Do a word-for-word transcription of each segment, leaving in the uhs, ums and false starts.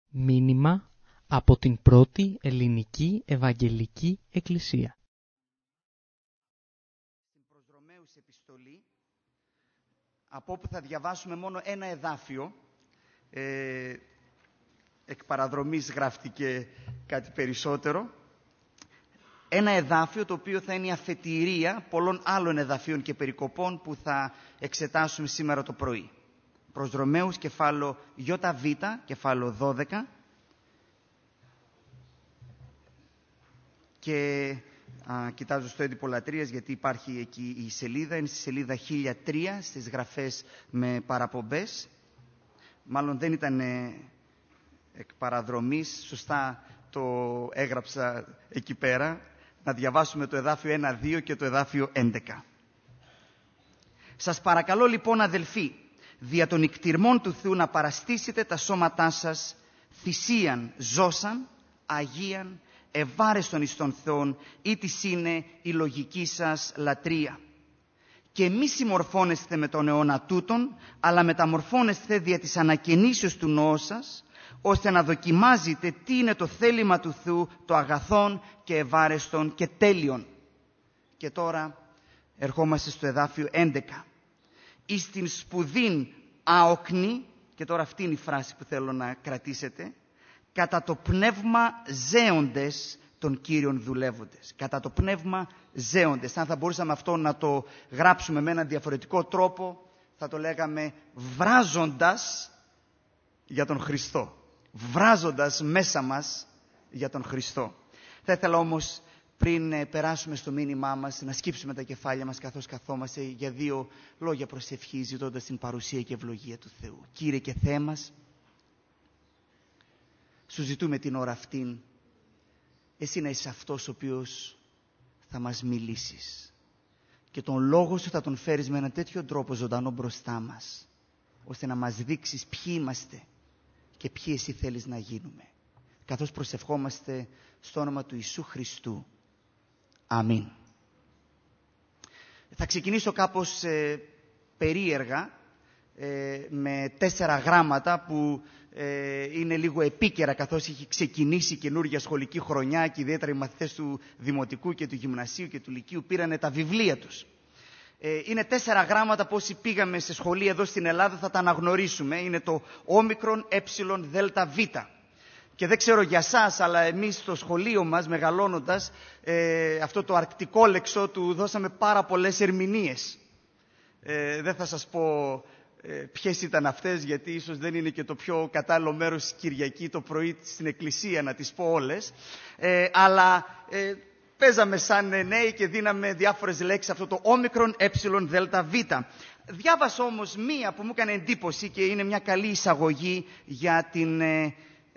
Μήνυμα από την Πρώτη Ελληνική Ευαγγελική Εκκλησία. Στην προς Ρωμαίους επιστολή, από όπου θα διαβάσουμε μόνο ένα εδάφιο, ε, εκ παραδρομής γράφτηκε κάτι περισσότερο, ένα εδάφιο το οποίο θα είναι η αφετηρία πολλών άλλων εδαφίων και περικοπών που θα εξετάσουμε σήμερα το πρωί. Προς Ρωμαίους κεφάλαιο ΙΒ, κεφάλαιο δώδεκα, και α, κοιτάζω στο έντυπο λατρείας γιατί υπάρχει εκεί η σελίδα, είναι στη σελίδα χίλια τρία στις γραφές με παραπομπές. Μάλλον δεν ήταν ε, εκ παραδρομής, σωστά το έγραψα εκεί πέρα. Να διαβάσουμε το εδάφιο ένα δύο και το εδάφιο έντεκα. Σας παρακαλώ λοιπόν αδελφοί, δια των ικτυρμών του Θεού να παραστήσετε τα σώματά σας θυσίαν, ζώσαν, αγίαν, ευάρεστον εις τον Θεόν, ή της είναι η λογική σας λατρεία. Και μη συμμορφώνεστε με τον αιώνα τούτον, αλλά μεταμορφώνεστε δια της ανακαινήσεως του νόου σας, ώστε να δοκιμάζετε τι είναι το θέλημα του Θεού, το αγαθόν και ευάρεστον και τέλειον. Και τώρα ερχόμαστε στο εδάφιο έντεκα. Εις την σπουδήν άοκνη, και τώρα αυτή είναι η φράση που θέλω να κρατήσετε, κατά το πνεύμα ζέοντες των Κύριων δουλεύοντες. Κατά το πνεύμα ζέοντες. Αν θα μπορούσαμε αυτό να το γράψουμε με έναν διαφορετικό τρόπο, θα το λέγαμε βράζοντας για τον Χριστό. Βράζοντας μέσα μας για τον Χριστό. Θα ήθελα όμως πριν περάσουμε στο μήνυμά μας να σκύψουμε τα κεφάλια μας καθώς καθόμαστε για δύο λόγια προσευχής, ζητώντας την παρουσία και ευλογία του Θεού. Κύριε και Θεέ μας, σου ζητούμε την ώρα αυτήν, εσύ να είσαι αυτός ο οποίος θα μας μιλήσεις. Και τον λόγο σου θα τον φέρεις με έναν τέτοιο τρόπο ζωντανό μπροστά μας, ώστε να μας δείξεις ποιοι είμαστε και ποιοι εσύ θέλεις να γίνουμε. Καθώς προσευχόμαστε στο όνομα του Ιησού Χριστού. Αμήν. Θα ξεκινήσω κάπως ε, περίεργα, ε, με τέσσερα γράμματα που ε, είναι λίγο επίκαιρα καθώς έχει ξεκινήσει η καινούργια σχολική χρονιά και ιδιαίτερα οι μαθητές του Δημοτικού και του Γυμνασίου και του Λυκείου πήρανε τα βιβλία τους. Ε, είναι τέσσερα γράμματα που όσοι πήγαμε σε σχολεία εδώ στην Ελλάδα θα τα αναγνωρίσουμε. Είναι το όμικρον έψιλον δέλτα βήτα. Και δεν ξέρω για σας, αλλά εμείς στο σχολείο μας, μεγαλώνοντας, ε, αυτό το αρκτικό λέξο του δώσαμε πάρα πολλές ερμηνείες. Ε, δεν θα σας πω ε, ποιες ήταν αυτές, γιατί ίσως δεν είναι και το πιο κατάλληλο μέρος Κυριακή το πρωί στην εκκλησία να τις πω όλες. Ε, αλλά ε, παίζαμε σαν νέοι και δίναμε διάφορες λέξεις, αυτό το όμικρον έψιλον δέλτα βήτα. Διάβασα όμως μία που μου έκανε εντύπωση και είναι μια καλή εισαγωγή για την Ε,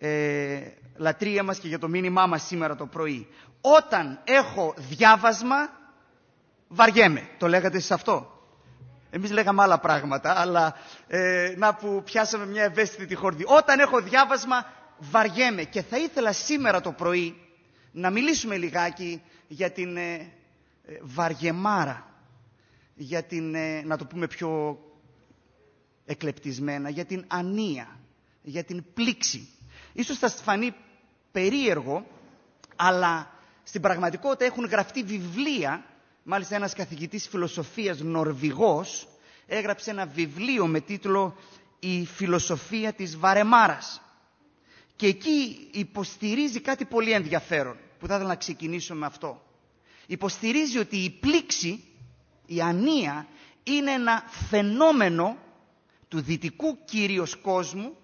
Ε, λατρεία μας και για το μήνυμά μας σήμερα το πρωί. Όταν έχω διάβασμα, βαριέμαι. Το λέγατε σε αυτό. Εμείς λέγαμε άλλα πράγματα, αλλά ε, να που πιάσαμε μια ευαίσθητη χορδή. Όταν έχω διάβασμα, βαριέμαι. Και θα ήθελα σήμερα το πρωί να μιλήσουμε λιγάκι για την ε, ε, βαριεμάρα. Για την, ε, να το πούμε πιο εκλεπτισμένα, για την ανία, για την πλήξη. Ίσως θα σας φανεί περίεργο, αλλά στην πραγματικότητα έχουν γραφτεί βιβλία. Μάλιστα ένας καθηγητής φιλοσοφίας Νορβηγός έγραψε ένα βιβλίο με τίτλο «Η φιλοσοφία της βαρεμάρας». Και εκεί υποστηρίζει κάτι πολύ ενδιαφέρον, που θα ήθελα να ξεκινήσω με αυτό. Υποστηρίζει ότι η πλήξη, η ανία, είναι ένα φαινόμενο του δυτικού κυρίως κόσμου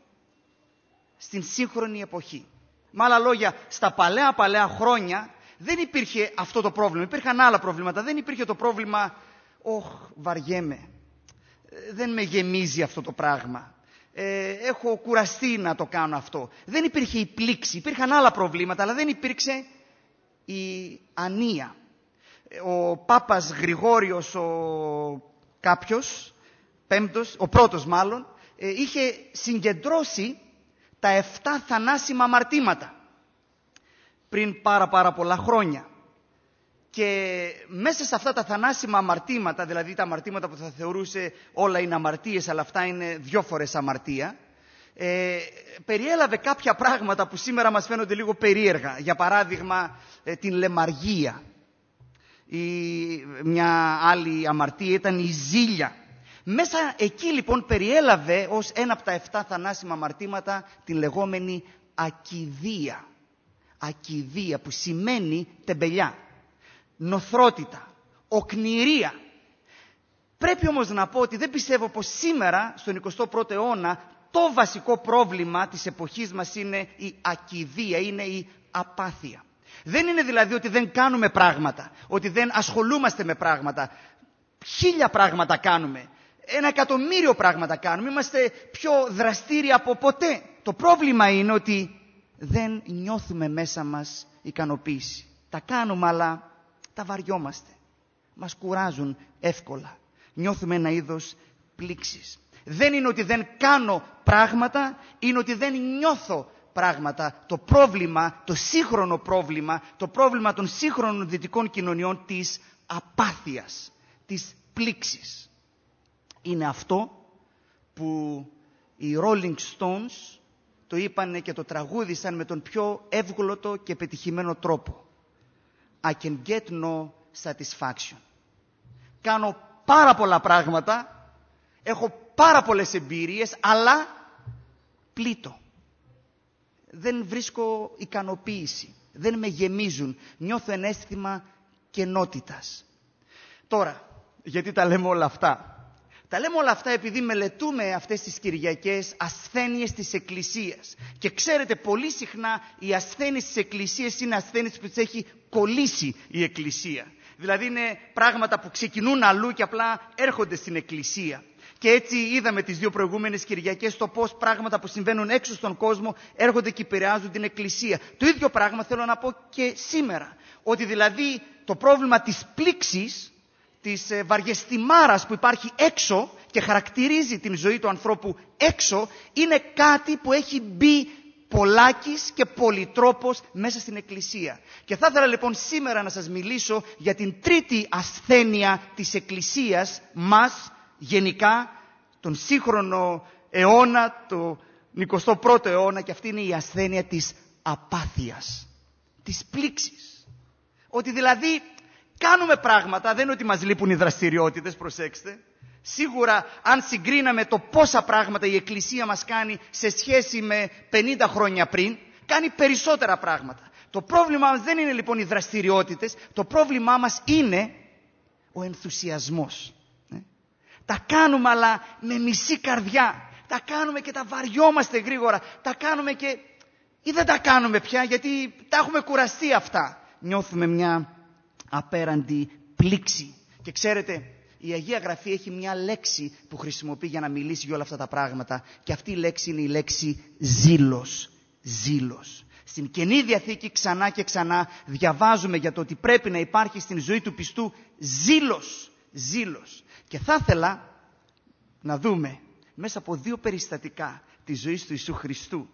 στην σύγχρονη εποχή. Με άλλα λόγια, στα παλαιά παλαιά χρόνια δεν υπήρχε αυτό το πρόβλημα. Υπήρχαν άλλα προβλήματα. Δεν υπήρχε το πρόβλημα «Ωχ, βαριέμαι. Δεν με γεμίζει αυτό το πράγμα. Ε, έχω κουραστεί να το κάνω αυτό». Δεν υπήρχε η πλήξη. Υπήρχαν άλλα προβλήματα, αλλά δεν υπήρξε η ανία. Ο Πάπας Γρηγόριος, ο κάποιος, πέμπτος, ο πρώτος μάλλον, ε, είχε συγκεντρώσει τα εφτά θανάσιμα αμαρτήματα πριν πάρα πάρα πολλά χρόνια. Και μέσα σε αυτά τα θανάσιμα αμαρτήματα, δηλαδή τα αμαρτήματα που θα θεωρούσε όλα είναι αμαρτίες, αλλά αυτά είναι δυο φορές αμαρτία, ε, περιέλαβε κάποια πράγματα που σήμερα μας φαίνονται λίγο περίεργα. Για παράδειγμα, ε, την λαιμαργία. Η, μια άλλη αμαρτία ήταν η ζήλια. Μέσα εκεί λοιπόν περιέλαβε ως ένα από τα εφτά θανάσιμα αμαρτήματα την λεγόμενη ακηδία. Ακηδία που σημαίνει τεμπελιά, νοθρότητα, οκνηρία. Πρέπει όμως να πω ότι δεν πιστεύω πως σήμερα στον εικοστό πρώτο αιώνα το βασικό πρόβλημα της εποχής μας είναι η ακηδία, είναι η απάθεια. Δεν είναι δηλαδή ότι δεν κάνουμε πράγματα, ότι δεν ασχολούμαστε με πράγματα. Χίλια πράγματα κάνουμε, ένα εκατομμύριο πράγματα κάνουμε, είμαστε πιο δραστήριοι από ποτέ. Το πρόβλημα είναι ότι δεν νιώθουμε μέσα μας ικανοποίηση. Τα κάνουμε αλλά τα βαριόμαστε. Μας κουράζουν εύκολα. Νιώθουμε ένα είδος πλήξης. Δεν είναι ότι δεν κάνω πράγματα, είναι ότι δεν νιώθω πράγματα. Το πρόβλημα, το σύγχρονο πρόβλημα, το πρόβλημα των σύγχρονων δυτικών κοινωνιών της απάθειας, της πλήξης. Είναι αυτό που οι Rolling Stones το είπανε και το τραγούδισαν με τον πιο εύγλωτο και πετυχημένο τρόπο. I can get no satisfaction. Κάνω πάρα πολλά πράγματα, έχω πάρα πολλές εμπειρίες, αλλά πλήττω. Δεν βρίσκω ικανοποίηση, δεν με γεμίζουν, νιώθω ένα αίσθημα κενότητας. Τώρα, γιατί τα λέμε όλα αυτά? Τα λέμε όλα αυτά επειδή μελετούμε αυτές τις Κυριακές ασθένειες της Εκκλησίας. Και ξέρετε, πολύ συχνά οι ασθένειες της Εκκλησίας είναι ασθένειες που τις έχει κολλήσει η Εκκλησία. Δηλαδή είναι πράγματα που ξεκινούν αλλού και απλά έρχονται στην Εκκλησία. Και έτσι είδαμε τις δύο προηγούμενες Κυριακές το πώς πράγματα που συμβαίνουν έξω στον κόσμο έρχονται και επηρεάζουν την Εκκλησία. Το ίδιο πράγμα θέλω να πω και σήμερα. Ότι δηλαδή το πρόβλημα της πλήξης, της βαριεστημάρας που υπάρχει έξω και χαρακτηρίζει την ζωή του ανθρώπου έξω, είναι κάτι που έχει μπει πολλάκις και πολυτρόπως μέσα στην Εκκλησία. Και θα ήθελα λοιπόν σήμερα να σας μιλήσω για την τρίτη ασθένεια της Εκκλησίας μας, γενικά, τον σύγχρονο αιώνα, τον εικοστό πρώτο αιώνα, και αυτή είναι η ασθένεια της απάθειας, της πλήξης. Ότι δηλαδή κάνουμε πράγματα, δεν είναι ότι μας λείπουν οι δραστηριότητες, προσέξτε. Σίγουρα αν συγκρίναμε το πόσα πράγματα η Εκκλησία μας κάνει σε σχέση με πενήντα χρόνια πριν, κάνει περισσότερα πράγματα. Το πρόβλημά μας δεν είναι λοιπόν οι δραστηριότητες, το πρόβλημά μας είναι ο ενθουσιασμός. Τα κάνουμε αλλά με μισή καρδιά. Τα κάνουμε και τα βαριόμαστε γρήγορα. Τα κάνουμε και ή δεν τα κάνουμε πια γιατί τα έχουμε κουραστεί αυτά. Νιώθουμε μια απέραντη πλήξη. Και ξέρετε, η Αγία Γραφή έχει μια λέξη που χρησιμοποιεί για να μιλήσει για όλα αυτά τα πράγματα. Και αυτή η λέξη είναι η λέξη ζήλος. Ζήλος. Στην Καινή Διαθήκη ξανά και ξανά διαβάζουμε για το ότι πρέπει να υπάρχει στην ζωή του πιστού ζήλος. Ζήλος. Και θα ήθελα να δούμε μέσα από δύο περιστατικά της ζωής του Ιησού Χριστού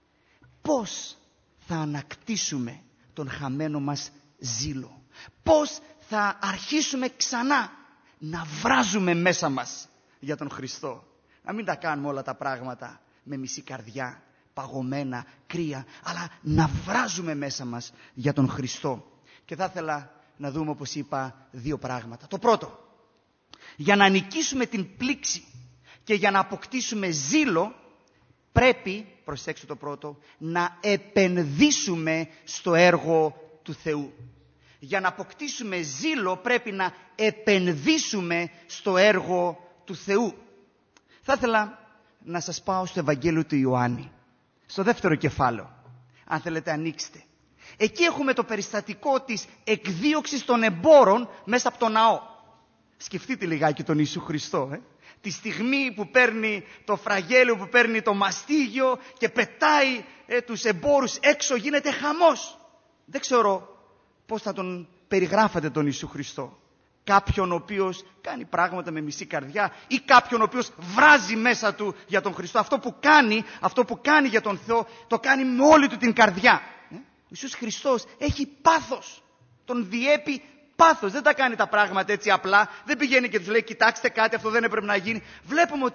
πώς θα ανακτήσουμε τον χαμένο μας ζήλο. Πώς θα αρχίσουμε ξανά να βράζουμε μέσα μας για τον Χριστό. Να μην τα κάνουμε όλα τα πράγματα με μισή καρδιά, παγωμένα, κρύα, αλλά να βράζουμε μέσα μας για τον Χριστό. Και θα ήθελα να δούμε, όπως είπα, δύο πράγματα. Το πρώτο, για να νικήσουμε την πλήξη και για να αποκτήσουμε ζήλο, πρέπει, προσέξτε το πρώτο, να επενδύσουμε στο έργο του Θεού. Για να αποκτήσουμε ζήλο πρέπει να επενδύσουμε στο έργο του Θεού. Θα ήθελα να σας πάω στο Ευαγγέλιο του Ιωάννη, στο δεύτερο κεφάλαιο. Αν θέλετε ανοίξτε. Εκεί έχουμε το περιστατικό της εκδίωξης των εμπόρων μέσα από τον ναό. Σκεφτείτε λιγάκι τον Ιησού Χριστό. Ε? Τη στιγμή που παίρνει το φραγέλαιο, που παίρνει το μαστίγιο και πετάει ε, τους εμπόρους έξω, γίνεται χαμός. Δεν ξέρω πώς θα τον περιγράφατε τον Ιησού Χριστό. Κάποιον ο οποίος κάνει πράγματα με μισή καρδιά ή κάποιον ο οποίος βράζει μέσα του για τον Χριστό. Αυτό που κάνει, αυτό που κάνει για τον Θεό, το κάνει με όλη του την καρδιά. Ε? Ο Ιησούς Χριστός έχει πάθος. Τον διέπει πάθος. Δεν τα κάνει τα πράγματα έτσι απλά. Δεν πηγαίνει και τους λέει, κοιτάξτε κάτι, αυτό δεν έπρεπε να γίνει. Βλέπουμε ότι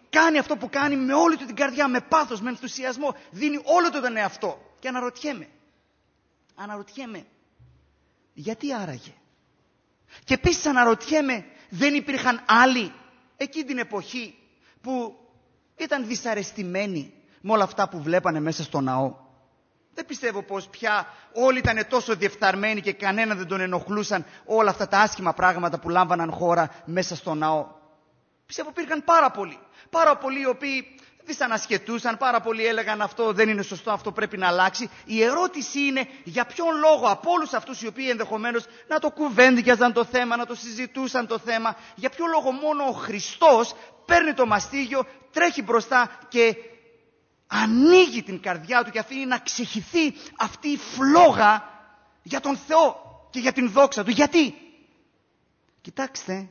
κάνει αυτό που κάνει με όλη του την καρδιά, με πάθος, με ενθουσιασμό. Δίνει όλο του τον εαυτό. Και αναρωτιέμαι. Αναρωτιέμαι. Γιατί άραγε? Και επίσης αναρωτιέμαι, δεν υπήρχαν άλλοι εκείνη την εποχή που ήταν δυσαρεστημένοι με όλα αυτά που βλέπανε μέσα στο ναό? Δεν πιστεύω πως πια όλοι ήταν τόσο διεφθαρμένοι και κανένα δεν τον ενοχλούσαν όλα αυτά τα άσχημα πράγματα που λάμβαναν χώρα μέσα στο ναό. Πιστεύω υπήρχαν πάρα πολλοί. Πάρα πολλοί οι οποίοι δυσανασχετούσαν, πάρα πολλοί έλεγαν αυτό δεν είναι σωστό, αυτό πρέπει να αλλάξει. Η ερώτηση είναι για ποιον λόγο από όλους αυτούς οι οποίοι ενδεχομένως να το κουβέντιαζαν το θέμα, να το συζητούσαν το θέμα, για ποιο λόγο μόνο ο Χριστός παίρνει το μαστίγιο, τρέχει μπροστά και ανοίγει την καρδιά του και αφήνει να ξεχυθεί αυτή η φλόγα για τον Θεό και για την δόξα του? Γιατί? Κοιτάξτε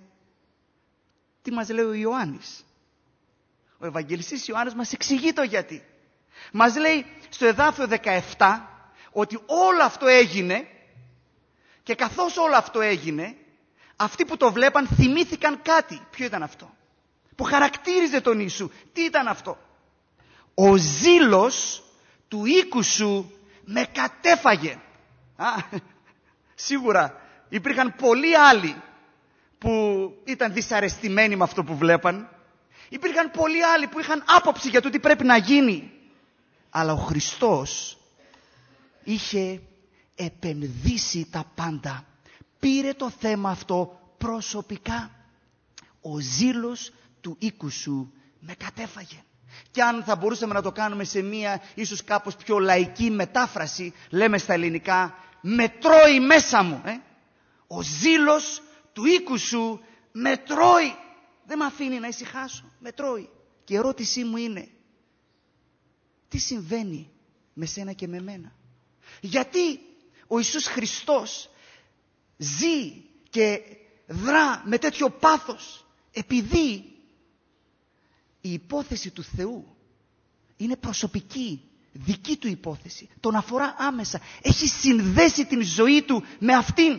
τι μας λέει ο Ιωάννης. Ο Ευαγγελιστής Ιωάννης μας εξηγεί το γιατί. Μας λέει στο εδάφιο δεκαεπτά ότι όλο αυτό έγινε και καθώς όλο αυτό έγινε, αυτοί που το βλέπαν θυμήθηκαν κάτι. Ποιο ήταν αυτό που χαρακτήριζε τον Ιησού? Τι ήταν αυτό? Ο ζήλος του οίκου σου με κατέφαγε. Α, σίγουρα υπήρχαν πολλοί άλλοι που ήταν δυσαρεστημένοι με αυτό που βλέπαν. Υπήρχαν πολλοί άλλοι που είχαν άποψη για το τι πρέπει να γίνει. Αλλά ο Χριστός είχε επενδύσει τα πάντα. Πήρε το θέμα αυτό προσωπικά. Ο ζήλος του οίκου σου με κατέφαγε. Και αν θα μπορούσαμε να το κάνουμε σε μία ίσως κάπως πιο λαϊκή μετάφραση, λέμε στα ελληνικά, με τρώει μέσα μου. Ε? Ο ζήλος του οίκου σου με τρώει. Δεν με αφήνει να ησυχάσω. Με τρώει. Και η ερώτησή μου είναι, τι συμβαίνει με σένα και με μένα? Γιατί ο Ιησούς Χριστός ζει και δρά με τέτοιο πάθος? Επειδή η υπόθεση του Θεού είναι προσωπική, δική του υπόθεση. Τον αφορά άμεσα. Έχει συνδέσει την ζωή του με αυτήν.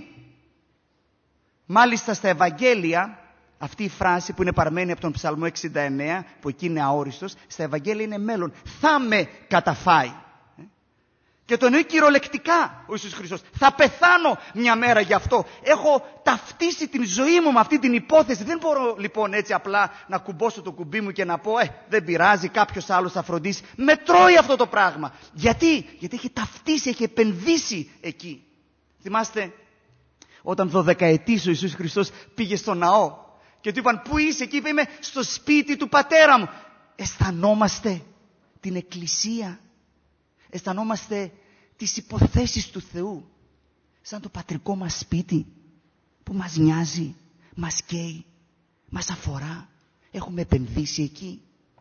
Μάλιστα στα Ευαγγέλια, αυτή η φράση που είναι παρμένη από τον Ψαλμό εξήντα εννέα, που εκεί είναι αόριστος, στα Ευαγγέλια είναι μέλλον. Θα με καταφάει. Και το εννοεί κυριολεκτικά ο Ιησούς Χριστός. Θα πεθάνω μια μέρα γι' αυτό. Έχω ταυτίσει την ζωή μου με αυτή την υπόθεση. Δεν μπορώ λοιπόν έτσι απλά να κουμπώσω το κουμπί μου και να πω «Ε, δεν πειράζει, κάποιος άλλος θα φροντίσει». Με τρώει αυτό το πράγμα. Γιατί? Γιατί έχει ταυτίσει, έχει επενδύσει εκεί. Θυμάστε όταν δωδεκαετής ο Ιησούς Χριστός πήγε στο ναό και του είπαν «Πού είσαι?» Και είπε «Είμαι στο σπίτι του πατέρα μου». Αισθανόμαστε την Εκκλησία. Αισθανόμαστε τις υποθέσεις του Θεού σαν το πατρικό μας σπίτι που μας νοιάζει, μας καίει, μας αφορά. Έχουμε επενδύσει εκεί.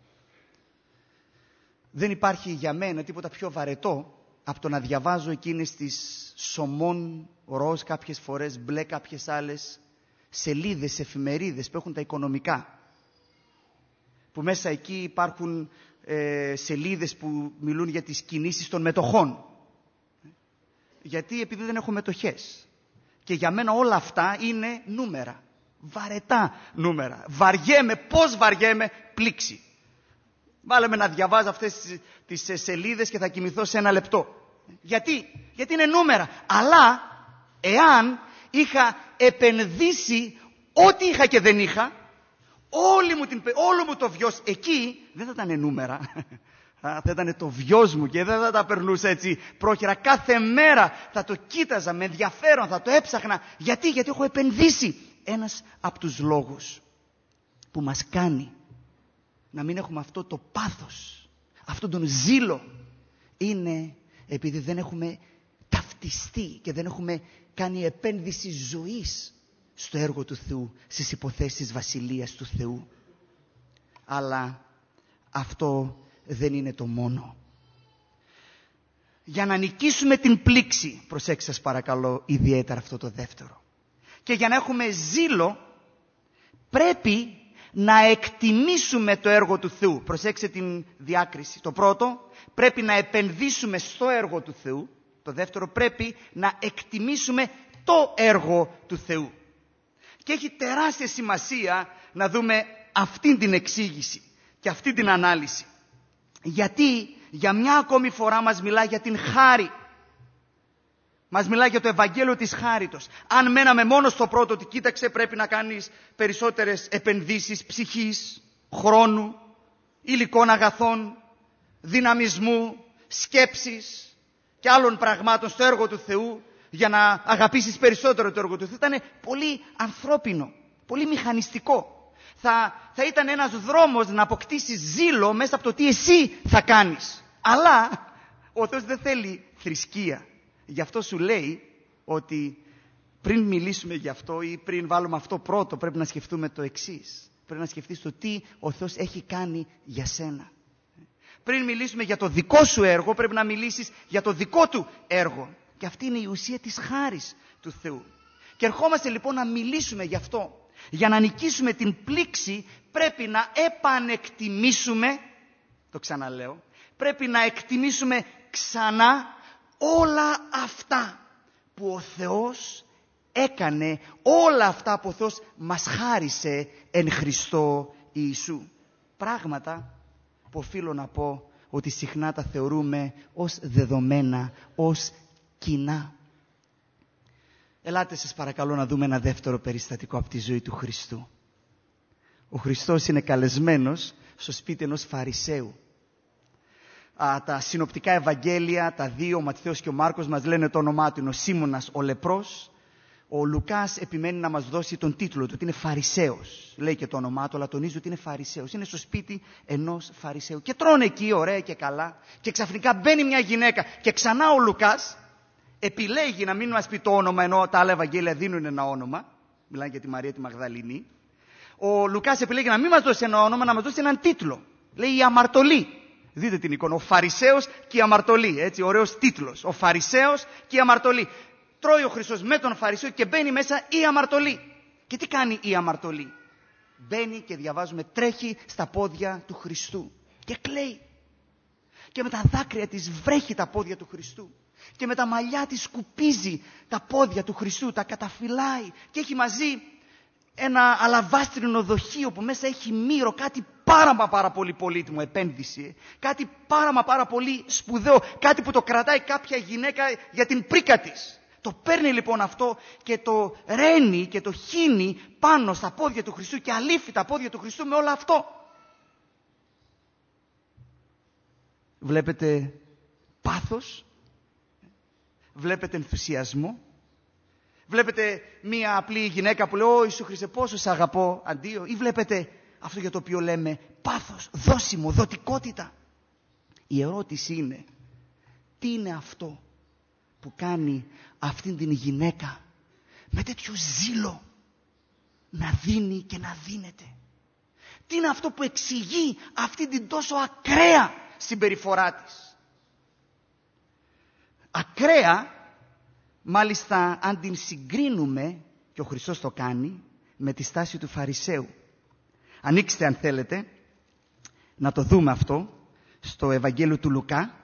Δεν υπάρχει για μένα τίποτα πιο βαρετό από το να διαβάζω εκείνες τις σωμών ροζ, κάποιες φορές μπλε, κάποιες άλλες σελίδες, εφημερίδες που έχουν τα οικονομικά. Που μέσα εκεί υπάρχουν ε, σελίδες που μιλούν για τις κινήσεις των μετοχών. Γιατί επειδή δεν έχω μετοχές. Και για μένα όλα αυτά είναι νούμερα. Βαρετά νούμερα. Βαριέμαι, πώς βαριέμαι, πλήξη. Βάλαμε να διαβάζω αυτές τις, τις σελίδες και θα κοιμηθώ σε ένα λεπτό. Γιατί? Γιατί είναι νούμερα. Αλλά εάν είχα επενδύσει ό,τι είχα και δεν είχα, όλη μου την, όλο μου το βιος εκεί δεν θα ήταν νούμερα. Θα ήταν το βιος μου και δεν θα τα περνούσα έτσι πρόχειρα. Κάθε μέρα θα το κοίταζα με ενδιαφέρον, θα το έψαχνα. Γιατί? Γιατί έχω επενδύσει. Ένας από τους λόγους που μας κάνει να μην έχουμε αυτό το πάθος, αυτόν τον ζήλο, είναι επειδή δεν έχουμε ταυτιστεί και δεν έχουμε κάνει επένδυση ζωής στο έργο του Θεού, στις υποθέσεις της Βασιλείας του Θεού. Αλλά αυτό δεν είναι το μόνο. Για να νικήσουμε την πλήξη, προσέξτε σας παρακαλώ ιδιαίτερα αυτό το δεύτερο, και για να έχουμε ζήλο πρέπει να εκτιμήσουμε το έργο του Θεού. Προσέξτε την διάκριση. Το πρώτο, πρέπει να επενδύσουμε στο έργο του Θεού. Το δεύτερο, πρέπει να εκτιμήσουμε το έργο του Θεού. Και έχει τεράστια σημασία να δούμε αυτήν την εξήγηση. και αυτή την ανάλυση. Γιατί για μια ακόμη φορά μας μιλάει για την χάρη. Μας μιλάει για το Ευαγγέλιο της χάριτος. Αν μέναμε μόνο στο πρώτο, ότι κοίταξε, πρέπει να κάνεις περισσότερες επενδύσεις ψυχής, χρόνου, υλικών αγαθών, δυναμισμού, σκέψης και άλλων πραγμάτων στο έργο του Θεού, για να αγαπήσεις περισσότερο το έργο του Θεού, ήταν πολύ ανθρώπινο, πολύ μηχανιστικό. Θα, θα ήταν ένας δρόμος να αποκτήσεις ζήλο μέσα από το τι εσύ θα κάνεις. Αλλά ο Θεός δεν θέλει θρησκεία. Γι' αυτό σου λέει ότι πριν μιλήσουμε γι' αυτό ή πριν βάλουμε αυτό πρώτο, πρέπει να σκεφτούμε το εξής. Πρέπει να σκεφτείς το τι ο Θεός έχει κάνει για σένα. Πριν μιλήσουμε για το δικό σου έργο, πρέπει να μιλήσεις για το δικό του έργο. Και αυτή είναι η ουσία της χάρης του Θεού. Και ερχόμαστε λοιπόν να μιλήσουμε γι' αυτό. Για να νικήσουμε την πλήξη πρέπει να επανεκτιμήσουμε, το ξαναλέω, πρέπει να εκτιμήσουμε ξανά όλα αυτά που ο Θεός έκανε, όλα αυτά που ο Θεός μας χάρισε εν Χριστώ Ιησού. Πράγματα που οφείλω να πω ότι συχνά τα θεωρούμε ως δεδομένα, ως κοινά. Ελάτε σας παρακαλώ να δούμε ένα δεύτερο περιστατικό από τη ζωή του Χριστού. Ο Χριστός είναι καλεσμένος στο σπίτι ενός Φαρισαίου. Α, τα συνοπτικά Ευαγγέλια, τα δύο, ο Ματθαίος και ο Μάρκος, μας λένε το όνομά του, είναι ο Σίμωνας ο Λεπρός. Ο Λουκάς επιμένει να μας δώσει τον τίτλο του, ότι είναι Φαρισαίος. Λέει και το όνομά του, αλλά τονίζει ότι είναι Φαρισαίος. Είναι στο σπίτι ενός Φαρισαίου. Και τρώνε εκεί, ωραία και καλά. Και ξαφνικά μπαίνει μια γυναίκα. Και ξανά ο Λουκάς επιλέγει να μην μας πει το όνομα, ενώ τα άλλα Ευαγγέλια δίνουν ένα όνομα. Μιλάνε για τη Μαρία τη Μαγδαληνή. Ο Λουκάς επιλέγει να μην μας δώσει ένα όνομα, να μας δώσει έναν τίτλο. Λέει η αμαρτωλή. Δείτε την εικόνα. Ο Φαρισαίος και η αμαρτωλή. Έτσι, ωραίος τίτλος. Ο Φαρισαίος και η αμαρτωλή. Τρώει ο Χριστός με τον Φαρισαίο και μπαίνει μέσα η αμαρτωλή. Και τι κάνει η αμαρτωλή? Μπαίνει και διαβάζουμε, τρέχει στα πόδια του Χριστού και κλαίει. Και με τα δάκρυα της βρέχει τα πόδια του Χριστού. Και με τα μαλλιά της σκουπίζει τα πόδια του Χριστού, τα καταφυλάει. Και έχει μαζί ένα αλαβάστρινο δοχείο που μέσα έχει μύρο, κάτι πάρα μα πάρα πολύ πολύτιμο, επένδυση. Κάτι πάρα μα πάρα πολύ σπουδαίο, κάτι που το κρατάει κάποια γυναίκα για την πρίκα της. Το παίρνει λοιπόν αυτό και το ρένει και το χύνει πάνω στα πόδια του Χριστού και αλήφει τα πόδια του Χριστού με όλο αυτό. Βλέπετε πάθος, βλέπετε ενθουσιασμό, βλέπετε μία απλή γυναίκα που λέει «Ω Ιησού Χριστέ, πόσο σ' αγαπώ, αντίο», ή βλέπετε αυτό για το οποίο λέμε πάθος, δώσιμο, δοτικότητα. Η ερώτηση είναι, τι είναι αυτό που κάνει αυτήν την γυναίκα με τέτοιο ζήλο να δίνει και να δίνεται? Τι είναι αυτό που εξηγεί αυτή την τόσο ακραία συμπεριφορά της? Ακραία, μάλιστα αν την συγκρίνουμε, και ο Χριστός το κάνει, με τη στάση του Φαρισαίου. Ανοίξτε αν θέλετε να το δούμε αυτό στο Ευαγγέλιο του Λουκά.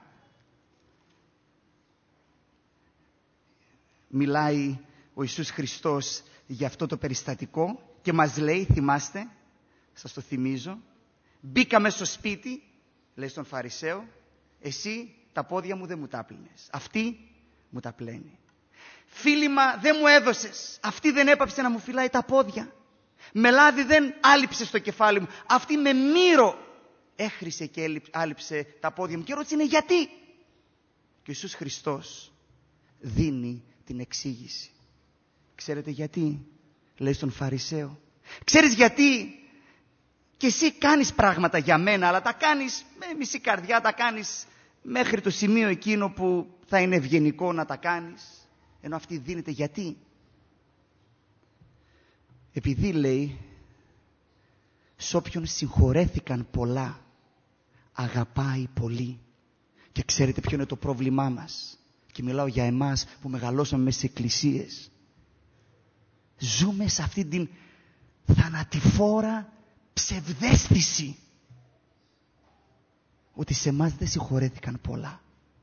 Μιλάει ο Ιησούς Χριστός για αυτό το περιστατικό και μας λέει, θυμάστε, σας το θυμίζω, μπήκαμε στο σπίτι, λέει στον Φαρισαίο, εσύ τα πόδια μου δεν μου τα πλύνες, αυτή μου τα πλένει. Φίλημα δεν μου έδωσες, αυτή δεν έπαψε να μου φυλάει τα πόδια. Με λάδι δεν άλυψε στο κεφάλι μου, αυτή με μύρο έχρισε και άλυψε τα πόδια μου. Και ερώτηση είναι γιατί? Και ο Ιησούς Χριστός δίνει την εξήγηση. Ξέρετε γιατί? Λέει στον Φαρισαίο. Ξέρεις γιατί? Και εσύ κάνεις πράγματα για μένα, αλλά τα κάνεις με μισή καρδιά, τα κάνεις μέχρι το σημείο εκείνο που θα είναι ευγενικό να τα κάνεις, ενώ αυτή δίνεται. Γιατί? Επειδή, λέει, σ' όποιον συγχωρέθηκαν πολλά αγαπάει πολύ. Και ξέρετε ποιο είναι το πρόβλημά μας? Και μιλάω για εμάς που μεγαλώσαμε μέσα σε εκκλησίες. Ζούμε σε αυτή την θανατηφόρα ψευδαίσθηση ότι σε εμάς δεν συγχωρέθηκαν πολλά.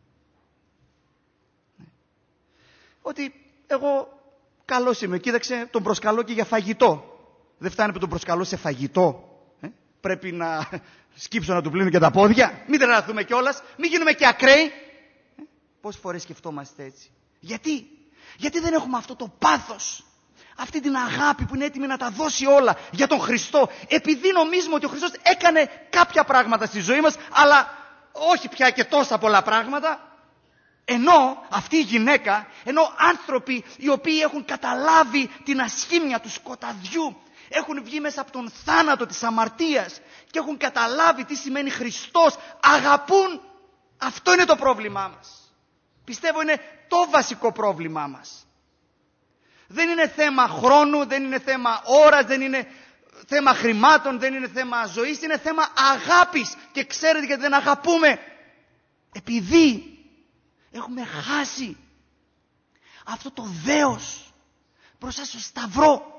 Ότι εγώ καλός είμαι, κοίταξε, τον προσκαλώ και για φαγητό. Δεν φτάνει που τον προσκαλώ σε φαγητό. Ε? πρέπει να σκύψω να του πλύνω και τα πόδια. Μην τρελαθούμε κιόλας, μην γίνουμε και ακραίοι. Πόσες φορές σκεφτόμαστε έτσι? Γιατί? Γιατί δεν έχουμε αυτό το πάθος, αυτή την αγάπη που είναι έτοιμη να τα δώσει όλα για τον Χριστό, επειδή νομίζουμε ότι ο Χριστός έκανε κάποια πράγματα στη ζωή μας, αλλά όχι πια και τόσα πολλά πράγματα. Ενώ αυτή η γυναίκα, ενώ άνθρωποι οι οποίοι έχουν καταλάβει την ασχήμια του σκοταδιού, έχουν βγει μέσα από τον θάνατο της αμαρτίας και έχουν καταλάβει τι σημαίνει Χριστός, αγαπούν. Αυτό είναι το πρόβλημά μας. Πιστεύω είναι το βασικό πρόβλημά μας. Δεν είναι θέμα χρόνου, δεν είναι θέμα ώρας, δεν είναι θέμα χρημάτων, δεν είναι θέμα ζωής, είναι θέμα αγάπης. Και ξέρετε γιατί δεν αγαπούμε? Επειδή έχουμε χάσει αυτό το δέος μπροστά στο σταυρό.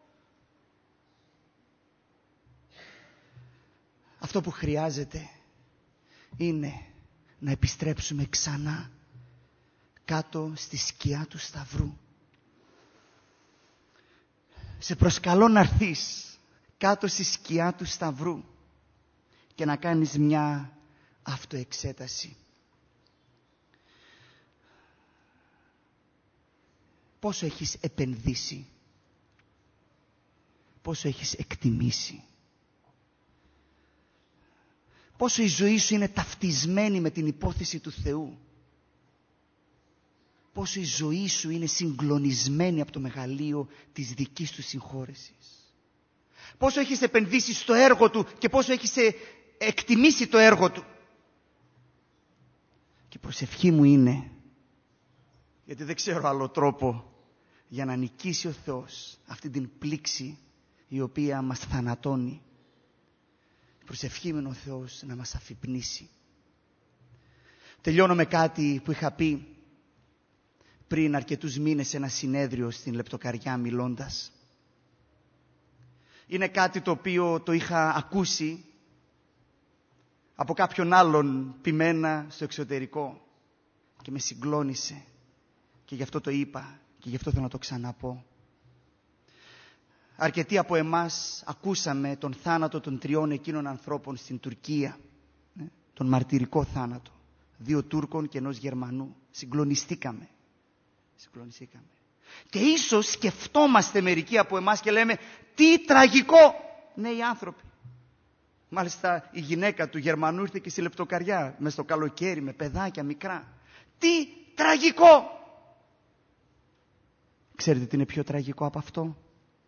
Αυτό που χρειάζεται είναι να επιστρέψουμε ξανά κάτω στη σκιά του σταυρού. Σε προσκαλώ να έρθεις κάτω στη σκιά του σταυρού και να κάνεις μια αυτοεξέταση. Πόσο έχεις επενδύσει, πόσο έχεις εκτιμήσει, πόσο η ζωή σου είναι ταυτισμένη με την υπόθεση του Θεού, πόσο η ζωή σου είναι συγκλονισμένη από το μεγαλείο της δικής του συγχώρεσης, πόσο έχεις επενδύσει στο έργο του και πόσο έχεις εκτιμήσει το έργο του. Και η προσευχή μου είναι, γιατί δεν ξέρω άλλο τρόπο για να νικήσει ο Θεός αυτή την πλήξη η οποία μας θανατώνει. Η προσευχή μου είναι ο Θεός να μας αφυπνήσει. Τελειώνω με κάτι που είχα πει πριν αρκετούς μήνες σε ένα συνέδριο στην Λεπτοκαριά μιλώντας. Είναι κάτι το οποίο το είχα ακούσει από κάποιον άλλον ποιμένα στο εξωτερικό και με συγκλώνησε. Και γι' αυτό το είπα και γι' αυτό θέλω να το ξαναπώ. Αρκετοί από εμάς ακούσαμε τον θάνατο των τριών εκείνων ανθρώπων στην Τουρκία. Τον μαρτυρικό θάνατο. Δύο Τούρκων και ενός Γερμανού. Συγκλονιστήκαμε. Συγκλονιστήκαμε. Και ίσως σκεφτόμαστε μερικοί από εμάς και λέμε τι τραγικό νέοι άνθρωποι. Μάλιστα η γυναίκα του Γερμανού ήρθε και στη Λεπτοκαριά μες στο καλοκαίρι με παιδάκια μικρά. Τι τραγικό! Ξέρετε τι είναι πιο τραγικό από αυτό?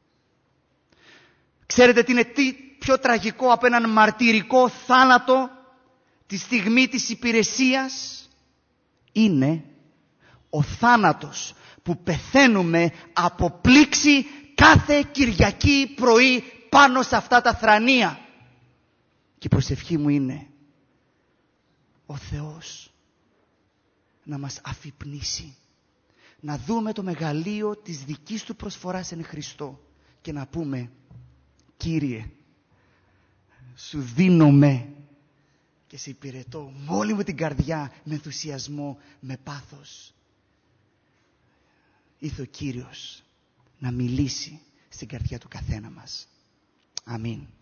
Ξέρετε τι είναι τι πιο τραγικό από έναν μαρτυρικό θάνατο τη στιγμή της υπηρεσίας? Είναι ο θάνατος που πεθαίνουμε από πλήξη κάθε Κυριακή πρωί πάνω σε αυτά τα θρανία. Και η προσευχή μου είναι ο Θεός να μας αφυπνήσει, να δούμε το μεγαλείο της δικής του προσφοράς εν Χριστώ και να πούμε Κύριε, σου δίνομαι και σε υπηρετώ με όλη μου την καρδιά, με ενθουσιασμό, με πάθος. Ήρθε ο Κύριος να μιλήσει στην καρδιά του καθένα μας. Αμήν.